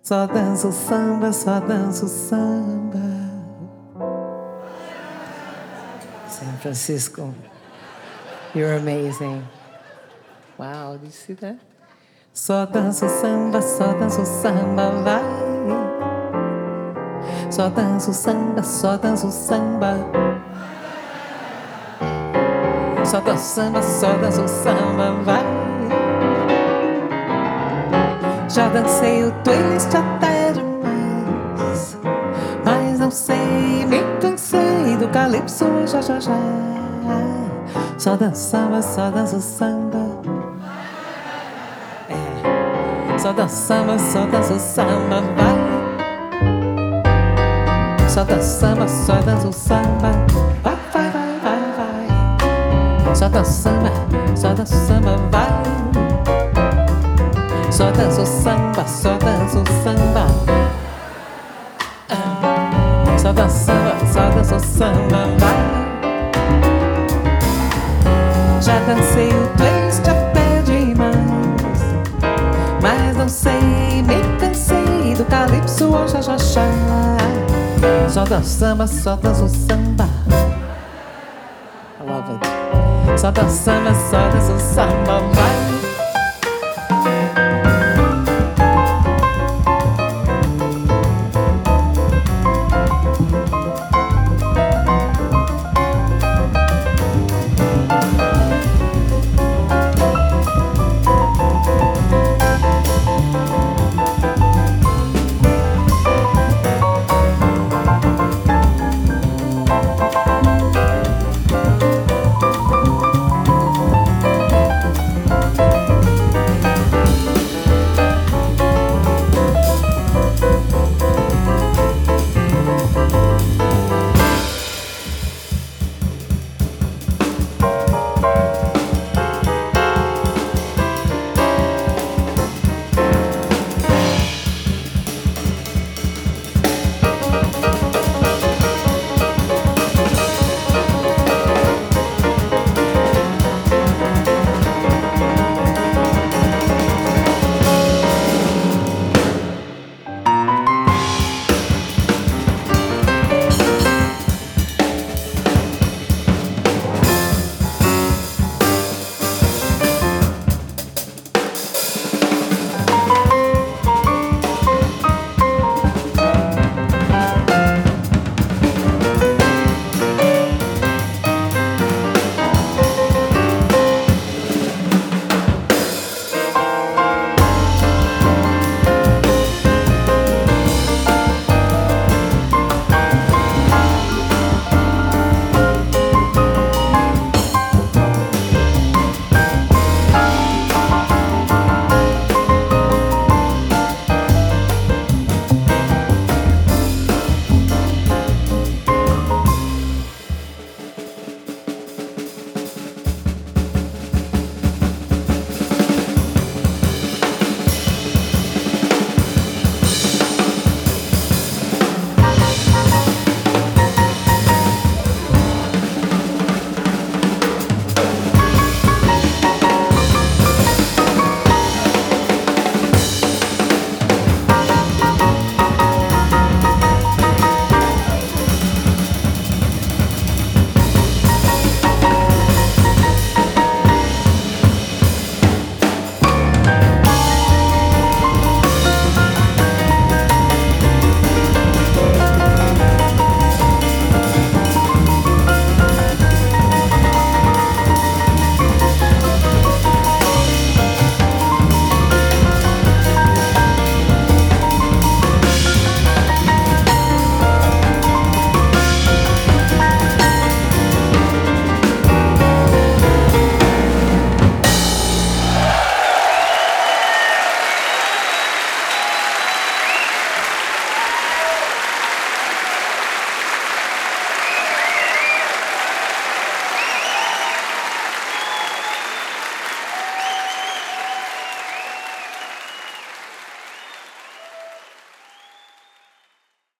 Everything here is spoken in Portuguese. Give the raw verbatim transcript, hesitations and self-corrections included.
Só danço samba, só danço samba. San Francisco, you're amazing. Wow, did you see that? Só danço samba, só danço samba, vai. Só danço samba, só danço samba. Só danço samba, só danço samba, vai. Já dancei o twist até demais, mas não sei, me cansei do calypso, já, já, já. Só danço samba, só danço samba. É. Só danço samba, só danço samba, vai. Só danço samba, só danço samba. Vai, vai, vai, vai, vai. Só danço samba, só danço samba, vai. Só danço samba, só danço samba. Ah. Só danço samba, só danço samba, vai. Já dancei o twist até demais, mas não sei, me cansei do calypso, oh, já, já, já. Só danço samba, só danço samba. I love it. Só danço samba, só danço samba, vai.